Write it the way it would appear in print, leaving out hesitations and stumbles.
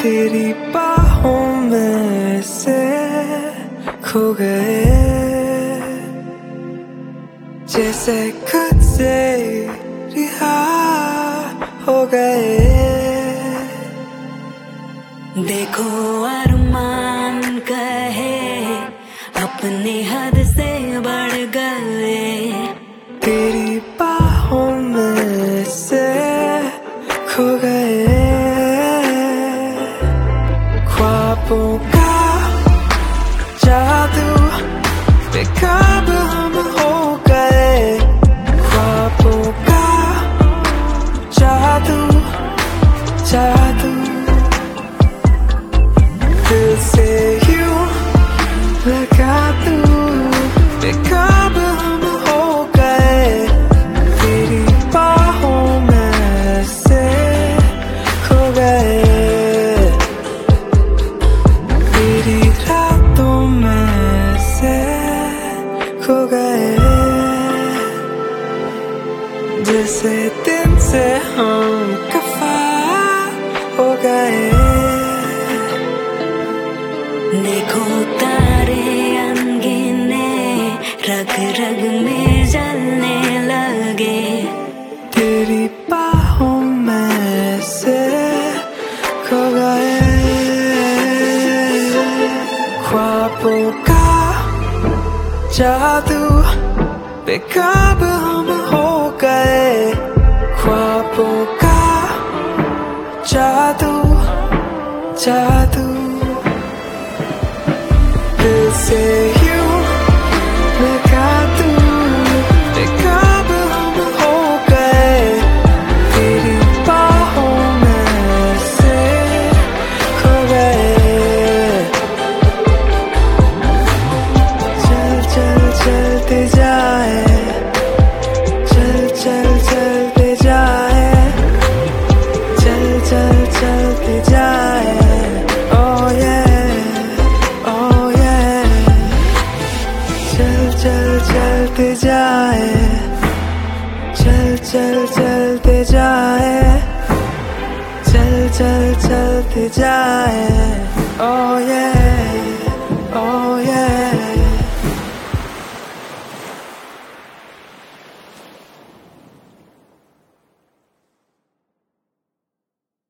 तेरी बाहों में से खो गए, जैसे खुद से रिहा हो गए। देखो अरमान कहे अपनी हद से बढ़ गए, तेरी बाहों में से खो गए। ख्वाबों का जादू बेकाबू हम हो गए, ख्वाबों का जादू जादू। दिल से यूं लगा तू बेकाबू हम हो गए, तेरी बाहों में से खो गए, तेरी रातों में से खो गए। जैसे दिन से हम कफा हो गए। देखो तारे अंगीने रग रग में जलने लगे, तेरी बाहों में से खो गए। ख्वाबों का जादू बेकाबू हम हो गए, ख्वाबों का जादू जादू। दिल से यूं लगा तू बेकाबू हम हो गए, तेरी बाहों में से खो गए। चल चल चलते जाए, चल चल चलते जाए, चल चल चलते जाए। Oh yeah, oh yeah। चल चल चलते जाए, चल चल चलते जाए, चल चल चलते जाए। Oh yeah।